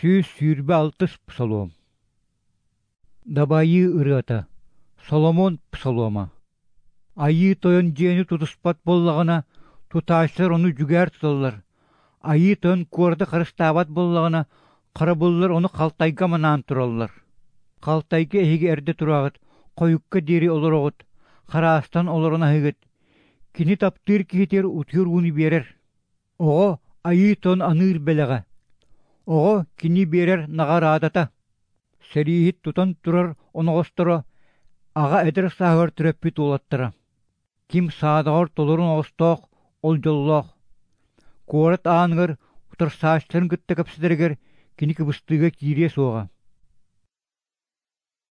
Сүүс сүүрбе алтыс псалом. Дабайы ырыата. Соломон псалома. Айы тойон жені тутуспат боллағына туташлар оны жүгер тұталар. Айы тойон көрді қарыстабат боллағына қараболлар оны қалтайға манан тұралар. Қалтайға әйге әрді тұрағыт, қойыққа дері олар оғыт, қарастан оларына хығыт. Кini таптыр кихетер утыр уни берер. Оға айы тойон аныр белеға. Оға кини берер нағар адата. Сәрихит тутан тұрар оноғыстыра, аға әдір сағыр түрәппіт олаттыра. Ким садағыр толырын оғыстақ, ол жоллақ. Қуарат аңғыр, ұтыр саштарын күтті кәпсідергер, кені кібістіге кире соға.